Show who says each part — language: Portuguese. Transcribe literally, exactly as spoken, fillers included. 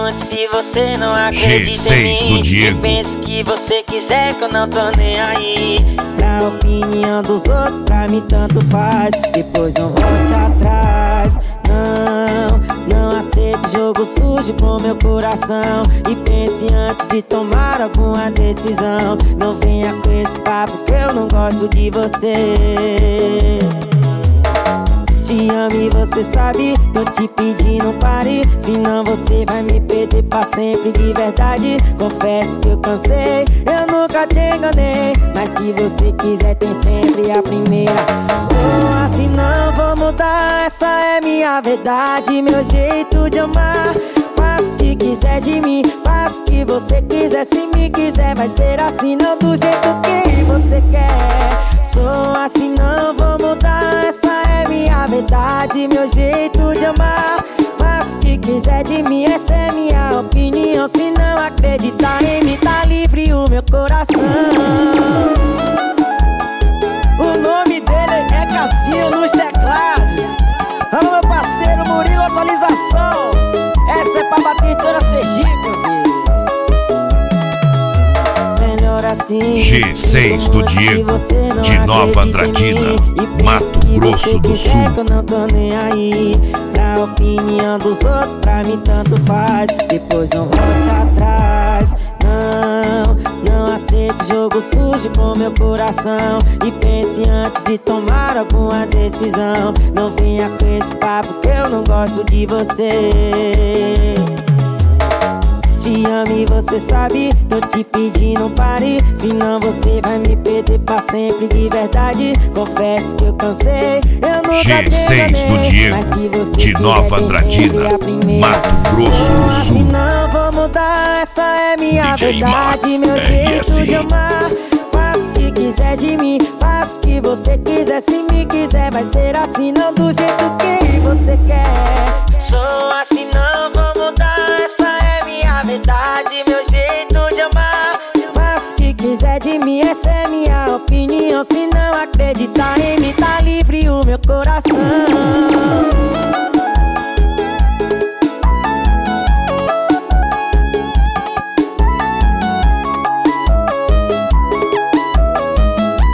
Speaker 1: pergunte se você não acredita
Speaker 2: G seis
Speaker 1: em mim.
Speaker 2: do Diego.
Speaker 1: Pense que você quiser que eu não tô nem aí.
Speaker 3: Pra opinião dos outros, pra mim tanto faz. Depois não volte atrás. Não, não aceite jogo sujo com meu coração. E pense antes de tomar alguma decisão. Não venha com esse papo que eu não gosto de você. Te amo e você sabe, tô te pedindo pare. Senão você vai me perder pra sempre de verdade. Confesso que eu cansei, eu nunca te enganei. Mas se você quiser tem sempre a primeira. Sou assim, não vou mudar, essa é minha verdade. Meu jeito de amar, faço o que quiser de mim. Faço o que você quiser, se me quiser vai ser assim, não do jeito que você quer. Sou assim, não vou mudar, essa é minha verdade, meu jeito de amar. Faço o que quiser de mim, essa é minha opinião. Se não acreditar em mim, tá livre o meu coração. O nome dele é Cassinho nos teclados. Alô, meu parceiro Murilo, atualização. Essa é pra bater em toda Sergipe, filho. Assim,
Speaker 2: G seis do Diego, de Nova Andradina, Mato Grosso do Sul.
Speaker 3: Que eu não tô nem aí. Pra opinião dos outros, pra mim tanto faz. Depois não volte atrás. Não, não aceite jogo sujo com meu coração. E pense antes de tomar alguma decisão. Não venha com esse papo que eu não gosto de você. Te amo e você sabe, tô te pedindo pare. Senão você vai me perder pra sempre de verdade. Confesso que eu cansei, eu nunca
Speaker 2: G seis do Diego, de Nova Andradina, Mato Grosso do Sul.
Speaker 3: Assim não vou mudar, essa é minha
Speaker 2: D J
Speaker 3: verdade,
Speaker 2: Max,
Speaker 3: meu jeito
Speaker 2: R S.
Speaker 3: de amar. Faço o que quiser de mim, faço o que você quiser. Se me quiser vai ser assim, não do jeito